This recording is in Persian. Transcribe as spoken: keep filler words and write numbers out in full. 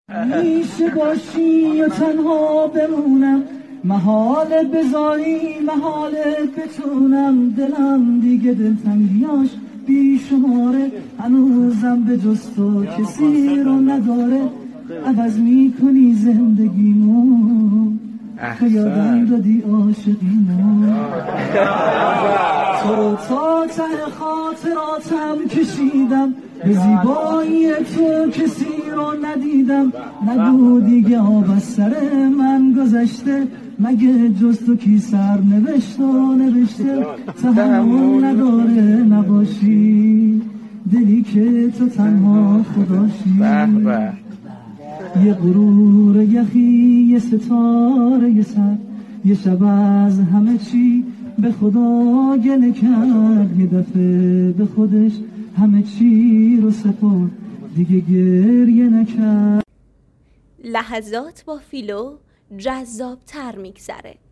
میشه باشی یا تنها بمونم، محاله بذاری محاله بتونم، دلم دیگه دلتنگیاش بیشماره، هنوزم به جز تو کسی رو نداره، عوض میکنی زندگیمو تو یادم دادی عاشقیمو، تو رو تا ته خاطراتم کشیدم، به زیبایی تو کسی رو ندیدم، نگو دیگه آب از سر من گذشته، مگه جز تو کی سر نوشت و نوشته، تحمل نداره نباشی دلی که تو تنها خداشی، یه غرور یخی یه ستاره یه سر، یه شب از همه چی به خدا گله کرد، یه دفعه به خودش همه چی رو سپرد دیگه گریه نکرد. لحظات با فیلو جذاب تر میگذره.